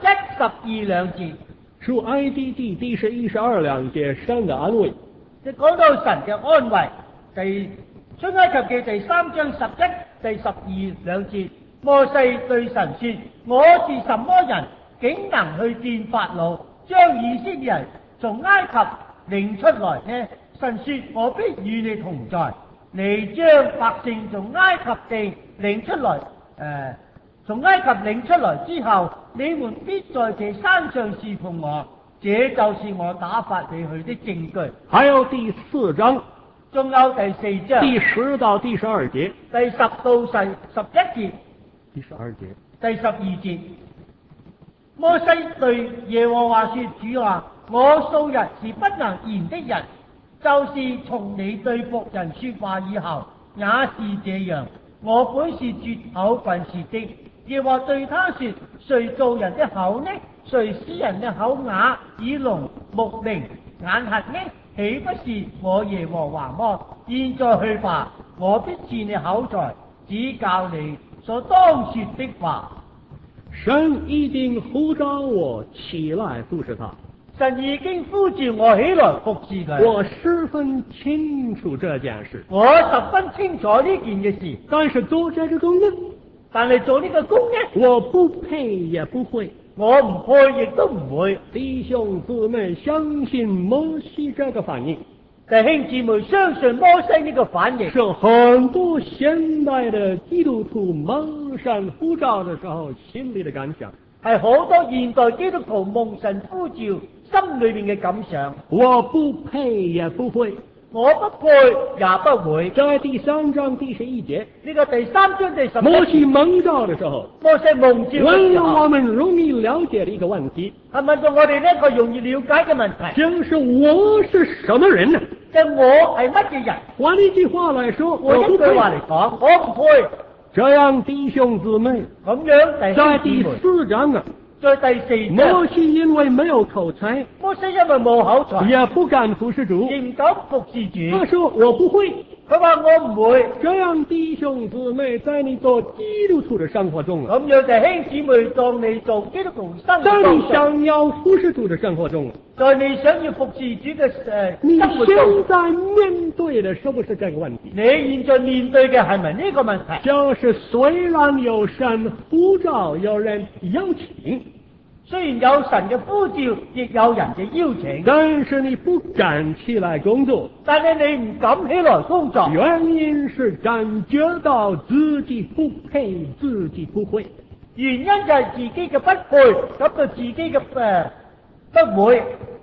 11、12兩節， 出埃及記第12兩節神的安慰。 就講到神嘅安慰。出埃及記第3章11、第12兩節，摩西對神說：我是什麼人，竟能去見法老，將以色列人從埃及領出來呢？神說：我必與你同在。你將百姓從埃及地領出來，從埃及領出來之後，你們必在這山上侍奉我，這就是我打發你去的證據。 還有第4章， 仲有第4章第10到第12節， 第10到11節， 第12節， 第12節，摩西對耶和華說：主啊，我素日是不能言的人，就是從你對僕人說話以後，也是這樣。我本是拙口笨舌的。耶和華對他說：誰造人的口呢？誰使人的口啞、耳聾、目靈、眼瞎呢？豈不是我耶和華麼？現在去吧，我必賜你口才，指教你所當說的話。 神已經呼召我起來服侍他， 神已經呼召我起來服侍佢。 我十分清楚這件事， 我十分清楚呢件嘅事， 但是做這個工呢， 但係做呢個工呢， 我不配也不會。 我唔配亦都唔會。 弟兄姊妹相信摩西這個反應， 弟兄姊妹相信摩西呢個反應， 是很多現代的基督徒蒙神呼召的時候心裏的感想， 係好多現代基督徒蒙神呼召心裏面嘅感想。 我不配也不會。 我不配也不會。 在第3章第11節， 呢個第3章第11節， 摩西蒙召的時候， 摩西蒙召嘅時問了候， 我們容易了解的一個問題， 係問到我哋呢一個容易了解嘅問題， 就是我是什麼人呢？ 即係我係乜嘢人？ 換一句話來說， 我一句我不配。 話嚟講，我唔配。 這樣弟兄姊妹， 咁樣弟在第兄姊妹， 4章啊， 在第4章， 摩西因為沒有口才， 摩西因為冇口才， 也不敢服侍主， 亦唔敢服侍主。 他說我不會。 佢話我唔會。 這樣弟兄姊妹，在你做基督徒的生活中啊， 咁樣弟兄姊妹，當你做基督徒生活在你當中， 想要服侍主的生活中， 在你想要服侍主嘅你生活中， 現在面對的是不是這個問題？ 你現在面對嘅係咪呢個問題？ 就是雖然有神呼召，有人邀請， 雖然有神嘅呼召，亦有人嘅邀請， 但是你不敢起來工作， 但係你唔敢起來工作， 原因是感覺到自己不配，自己不會。 原因就係自己嘅不配，感到自己嘅不會。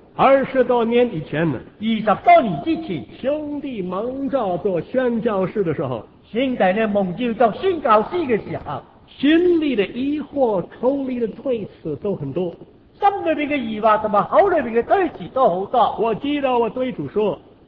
20多年以前呢 20多年之前， 兄弟蒙召做宣教士的時候， 兄弟呢蒙召做宣教師嘅時候， 心裏的疑惑，口裏的推辭都很多。 心裏邊嘅疑惑同埋口裏邊嘅推辭都好多。 我記得我對主說，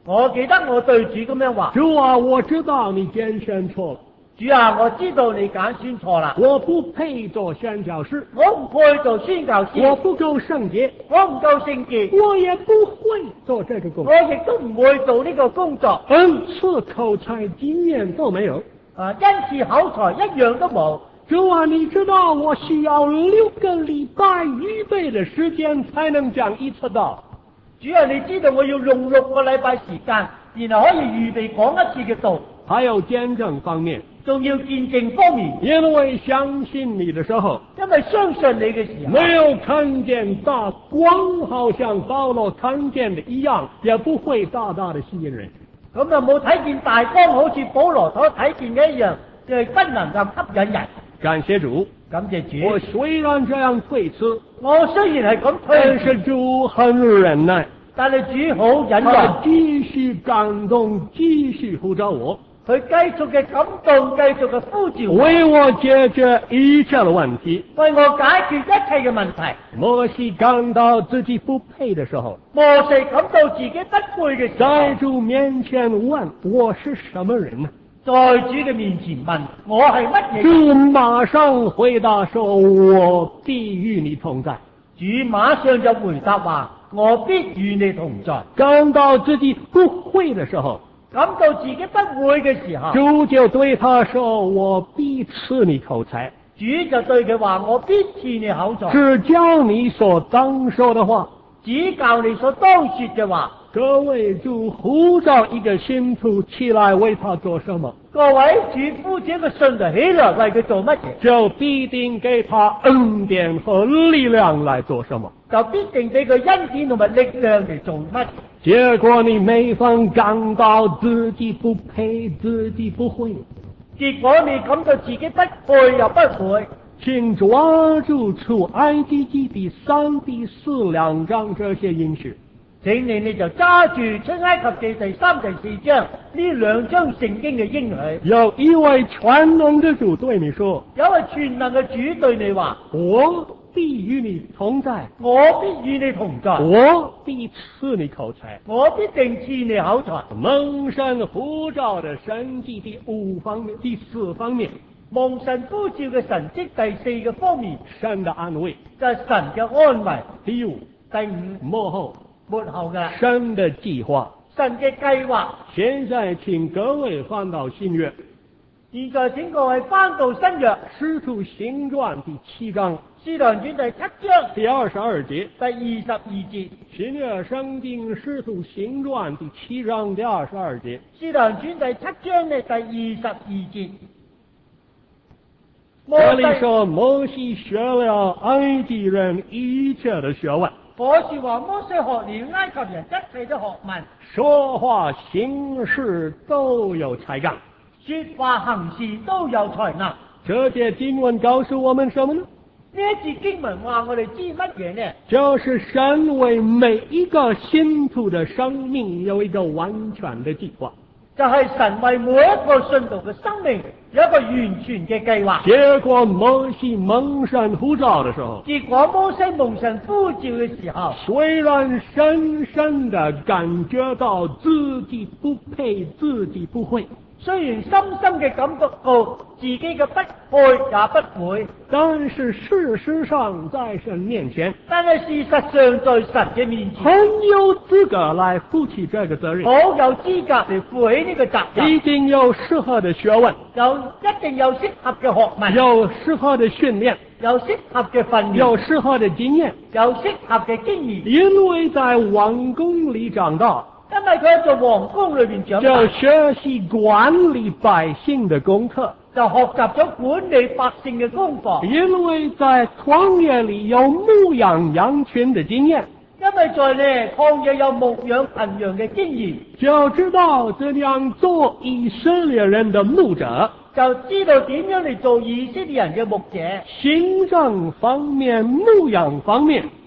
我記得我對主咁樣話： 主啊，我知道你揀選錯了， 主啊，我知道你揀選錯啦， 我不配做宣教師， 我唔配做宣教師， 我不夠聖潔， 我唔夠聖潔， 我也不會做這個工作， 我亦都唔會做呢個工作。 恩賜口才經驗都沒有。 恩賜口才一樣都冇。 主啊，你知道我需要6個禮拜預備的時間才能講一次道。 主啊，你知道我要用6個禮拜時間，然後可以預備講一次嘅道。 還有見證方面， 仲要見證方面， 因為相信你的時候， 因為相信你嘅時候， 沒有看見大光，好像保羅看見的一樣，也不會大大的吸引人。 咁就冇睇見大光，好似保羅所睇見嘅一樣，就係不能夠吸引人。 感謝主， 感謝主。 我雖然這樣推辭， 我雖然係咁推但是主很忍耐， 但係主好忍他耐， 繼續感動，繼續呼召我， 佢繼續嘅感動，繼續嘅呼召我， 為我解決一切的問題， 為我解決一切嘅問題。 摩西感到自己不配的時候， 摩西感到自己不配嘅時在候， 主面前問我是什麼人呢？ 在主嘅面前問我係乜嘢人？ 主馬上回答說：我必與你同在。 主馬上就回答話：我必與你同在。 感到自己不會的時候， 感到自己不會嘅時候， 主就對他說：我必賜你口才， 主就對佢話：我必賜你口才， 只教你所當說的話， 只教你所當說嘅話。 各位，主呼召一個信徒起來為他做什麼？ 各位，主呼召一個信徒起來為佢做乜嘢？ 就必定給他恩典和力量來做什麼？ 就必定俾佢恩典同埋力量嚟做乜？ 結果你每逢感到自己不配，自己不會， 結果你感到自己不配又不會， 請抓住出埃及記第3、第4兩章這些應許。 請你就揸住出埃及記第3、第4章呢2章聖經嘅應許。 有一位全能的主對你說： 有位全能嘅主對你話： 我必與你同在， 我必與你同在， 我必賜你口才， 我必定賜你口才。 蒙神呼召的神蹟第4方面， 蒙神呼召嘅神蹟第4個方面， 神的安慰， 就係神嘅安慰。 第5， 第5， 末後嘅神的計劃。 神嘅計劃。 現在請各位翻到新約， 現在請各位翻到新約使徒行傳第7章， 使徒行傳第7章第22節， 第22節。 新約聖經使徒行傳第7章第22節， 使徒行傳第7章嘅第22節。 這裏說摩西學了埃及人一切的學問。 我是話摩西學了埃及人一切的學問， 說話行事都有才幹， 說話行事都有才能。 這節經文告訴我們什麼呢？ 呢一節經文話我哋知乜嘢呢？ 就是神為每一個信徒的生命有一個完全的計劃。 就係神為每一個信徒嘅生命有一個完全嘅計劃。 結果摩西蒙神呼召的時候， 結果摩西蒙神呼召嘅時候， 雖然深深地感覺到自己不配，自己不會， 雖然深深嘅感覺到自己嘅不配也不會， 但是事實上在神面前， 但係事實上在神嘅面前， 很有資格來負起這個責任， 好有資格嚟負起呢個責任。 一定有適合的學問， 一定有適合嘅學問， 有適合的訓練， 有適合嘅訓練， 有適合的經驗， 有適合嘅經驗。 因為在王宮裏長大， 因為佢喺做皇宮裏面長大， 就學習管理百姓的功課， 就學習咗管理百姓嘅功課。 因為在曠野裏有牧養羊群的經驗， 因為在呢曠野有牧養群羊嘅經驗， 就知道怎樣做以色列人的牧者， 就知道點樣嚟做以色列人嘅牧者。 行政方面、牧養方面，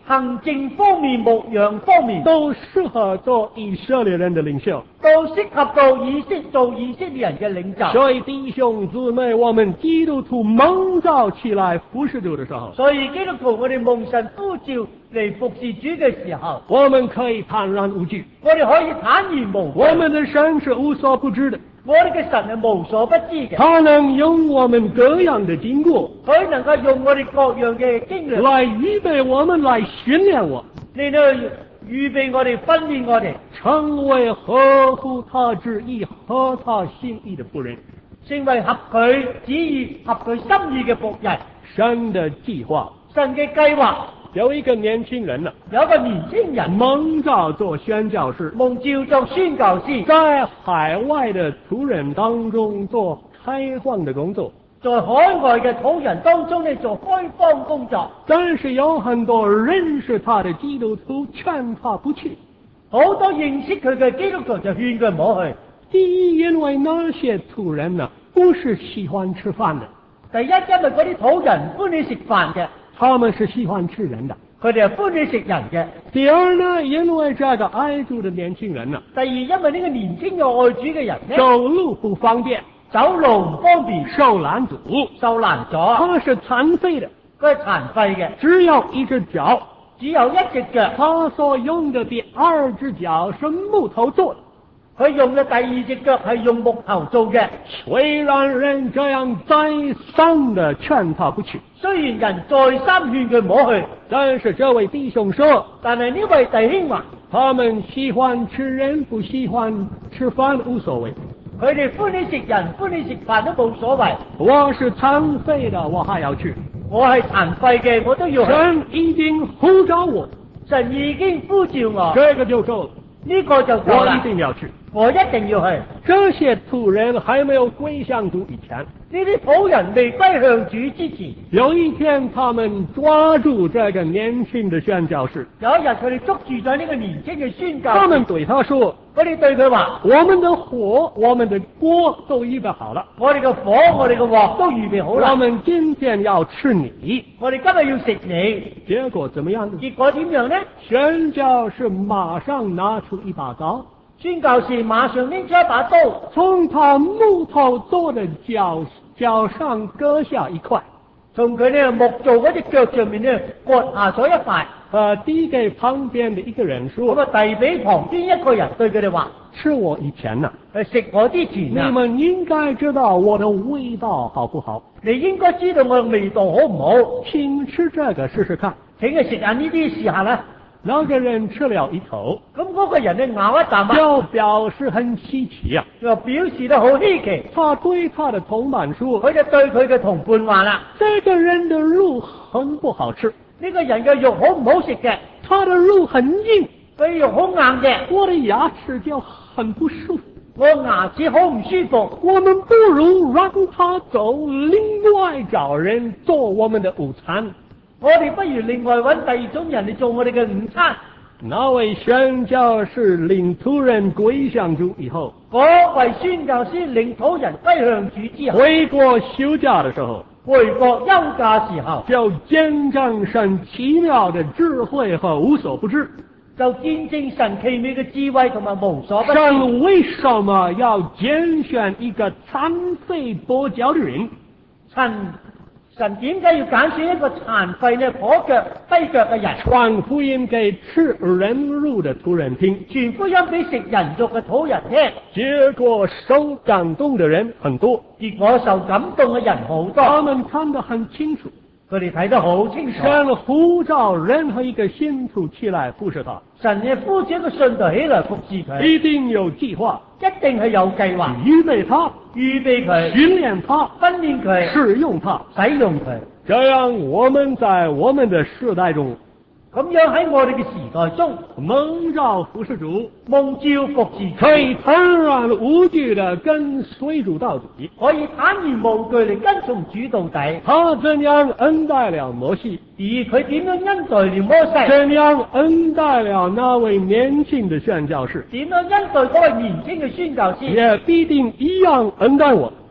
行政方面、牧養方面， 都适合做以色列人的领袖。 都適合做以色列人嘅領袖。 所以弟兄姊妹，我們基督徒蒙召起來服侍主的時候， 所以基督徒我哋蒙神呼召嚟服侍主嘅時候， 我們可以坦然無懼， 我哋可以坦然無我懼。 們的神是無所不知的， 我哋嘅神係無所不知嘅， 他能用我們各樣的經過佢能夠用我哋各樣嘅經歷來預備我們，來訓練我， 嚟到預備我哋、訓練我哋， 成為合乎他旨意、合他心意的僕人。 成為合佢旨意、合佢心意嘅僕人。 神的計劃， 神嘅計劃有一個年輕人呢， 有一個年輕人蒙召做宣教士， 蒙召做宣教師， 在海外的土人當中做開荒的工作。 在海外嘅土人當中呢做開荒工作， 但是有很多認識他的基督徒勸他不去。 好多認識佢嘅基督徒就勸佢唔好去。 第一，因為那些土人呢，不是喜歡吃飯的， 第一，因為嗰啲土人歡喜食飯嘅， 他們是喜歡吃人的。 佢哋係歡喜食人嘅。 第二呢，因為這個愛主的年輕人呢， 第二，因為呢個年輕嘅愛主嘅人呢， 走路不方便， 走路唔方便， 受攔阻， 受難咗， 他是殘廢的， 佢係殘廢嘅， 只有一隻腳， 只有一隻腳。 他所用的第二隻腳是木頭做的。 佢用嘅第二隻腳係用木頭做嘅。 雖然人這樣再三的勸他不去， 雖然人再三勸佢唔好去， 但是這位弟兄說， 但係呢位弟兄話， 他們喜歡吃人，不喜歡吃飯，無所謂。 佢哋歡喜食人，歡喜食飯都冇所謂。 我是殘廢的，我還要去。 我係殘廢嘅，我都要去。 神已經呼召我， 神已經呼召我， 這個就夠了， 呢個就夠我啦一。定要去。 我一定要去。 這些土人還沒有歸向主以前， 呢啲土人未歸向主之前， 有一天他們抓住這個年輕的宣教士， 有一日佢哋捉住咗呢個年輕嘅宣教士， 他們對他說， 佢哋對佢話： 我們的火，我們的鍋都預備好了， 我哋嘅火，我哋嘅鑊都預備好啦。 我們今天要吃你。 我哋今日要食你。 結果怎麼樣呢？ 結果點樣呢？ 宣教士馬上拿出一把刀， 宣教士馬上拎出一把刀， 從他木頭做的腳上割下一塊， 從佢呢木做嗰隻腳上面呢割下咗一塊， 遞給旁邊的一個人說， 咁啊遞俾旁邊一個人，對佢哋話： 吃我以前呢， 食我之前啊， 你們應該知道我的味道好不好， 你應該知道我嘅味道好唔好？ 請吃這個試試看。 請佢食下呢啲試下啦。 那個人吃了一口， 咁嗰個人呢咬一啖啊， 就表示很稀奇啊。 就表示得好稀奇。 他對他的同伴說， 佢就對佢嘅同伴話啦： 這個人的肉很不好吃， 呢個人嘅肉好唔好食嘅？ 他的肉很硬， 佢肉好硬嘅， 我的牙齒就很不舒服。 我牙齒好唔舒服。 我們不如讓他走，另外找人做我們的午餐。 我哋不如另外揾第二種人嚟做我哋嘅午餐。 那位宣教士領土人歸向主以後， 嗰位宣教師領土人歸向主之後， 回國休假的時候， 回國休假時候， 就見證神奇妙的智慧和無所不知。 就見證神奇妙嘅智慧同埋無所不知。 神為什麼要揀選一個殘廢跛腳的人？ 神點解要揀選一個殘廢呢跛腳跛腳嘅人， 傳福音給吃人肉的土人聽， 傳福音俾食人肉嘅土人聽？ 結果受感動的人很多， 結果受感動嘅人好多。 他們看得很清楚， 佢哋睇得好清楚。 神呼召任何一個信徒起來服侍他， 神嘅呼召一個信徒起來服侍佢， 一定有計劃， 一定係有計劃， 預備他， 預備佢， 訓練他， 訓練佢， 使用他， 使用佢。 這樣我們在我們的世代中， 咁樣喺我哋嘅時代中， 蒙召服侍主， 蒙召服侍主， 可以坦然無懼地跟隨主到底。 可以坦然無懼地跟從主到底。 他怎樣恩待了摩西， 而佢點樣恩待了摩西， 怎樣恩待了那位年輕的宣教士， 點樣恩待嗰位年輕嘅宣教師， 也必定一樣恩待我。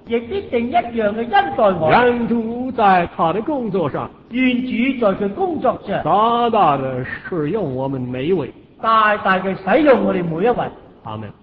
亦必定一樣嘅恩待我。 願主在他的工作上願主在佢工作上大大的使用我們每一位。 大大嘅使用我哋每一位。 阿門。